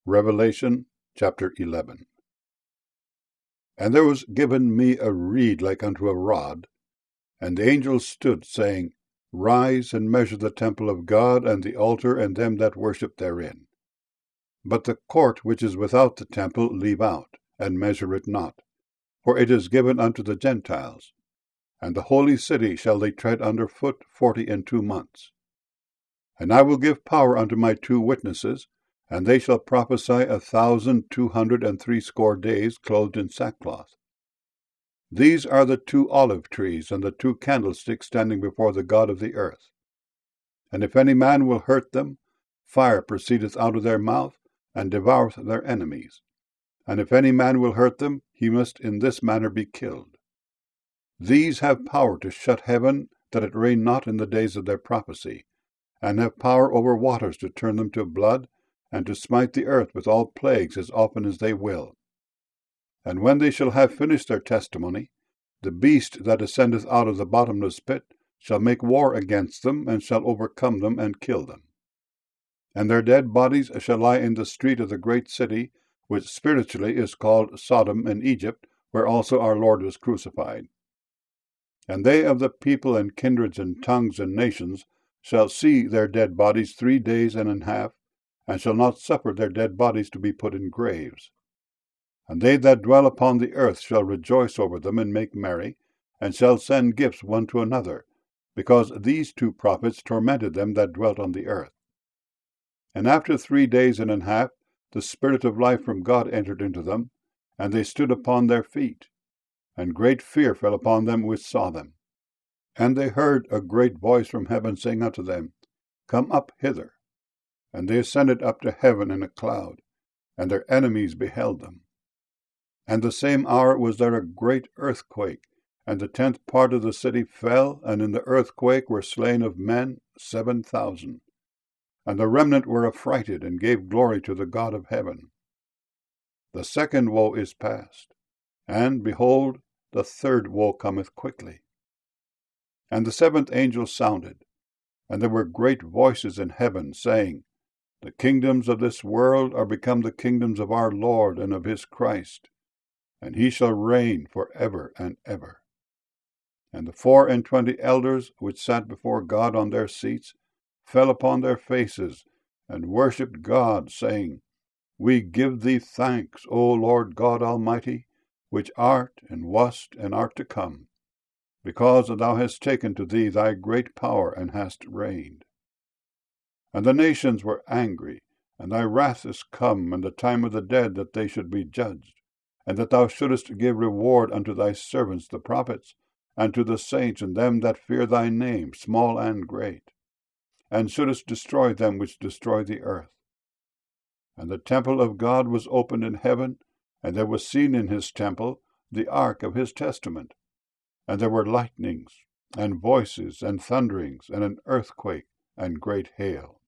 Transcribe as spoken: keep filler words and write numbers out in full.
Revelation chapter eleven. And there was given me a reed like unto a rod, and the angel stood, saying, Rise and measure the temple of God, and the altar, and them that worship therein. But the court which is without the temple leave out, and measure it not, for it is given unto the Gentiles. And the holy city shall they tread under foot forty and two months. And I will give power unto my two witnesses, and they shall prophesy a thousand two hundred and threescore days, clothed in sackcloth. These are the two olive trees and the two candlesticks standing before the God of the earth. And if any man will hurt them, fire proceedeth out of their mouth, and devoureth their enemies. And if any man will hurt them, he must in this manner be killed. These have power to shut heaven, that it rain not in the days of their prophecy, and have power over waters to turn them to blood, and to smite the earth with all plagues as often as they will. And when they shall have finished their testimony, the beast that ascendeth out of the bottomless pit shall make war against them, and shall overcome them, and kill them. And their dead bodies shall lie in the street of the great city, which spiritually is called Sodom and Egypt, where also our Lord was crucified. And they of the people and kindreds and tongues and nations shall see their dead bodies three days and an half, and shall not suffer their dead bodies to be put in graves. And they that dwell upon the earth shall rejoice over them, and make merry, and shall send gifts one to another, because these two prophets tormented them that dwelt on the earth. And after three days and an half the Spirit of life from God entered into them, and they stood upon their feet. And great fear fell upon them which saw them. And they heard a great voice from heaven saying unto them, Come up hither. And they ascended up to heaven in a cloud, and their enemies beheld them. And the same hour was there a great earthquake, and the tenth part of the city fell, and in the earthquake were slain of men seven thousand. And the remnant were affrighted, and gave glory to the God of heaven. The second woe is past, and, behold, the third woe cometh quickly. And the seventh angel sounded, and there were great voices in heaven, saying, The kingdoms of this world are become the kingdoms of our Lord and of his Christ, and he shall reign for ever and ever. And the four and twenty elders which sat before God on their seats fell upon their faces, and worshipped God, saying, We give thee thanks, O Lord God Almighty, which art, and wast, and art to come, because thou hast taken to thee thy great power, and hast reigned. And the nations were angry, and thy wrath is come, and the time of the dead, that they should be judged, and that thou shouldest give reward unto thy servants the prophets, and to the saints and them that fear thy name, small and great, and shouldest destroy them which destroy the earth. And the temple of God was opened in heaven, and there was seen in his temple the ark of his testament. And there were lightnings, and voices, and thunderings, and an earthquake, and great hail.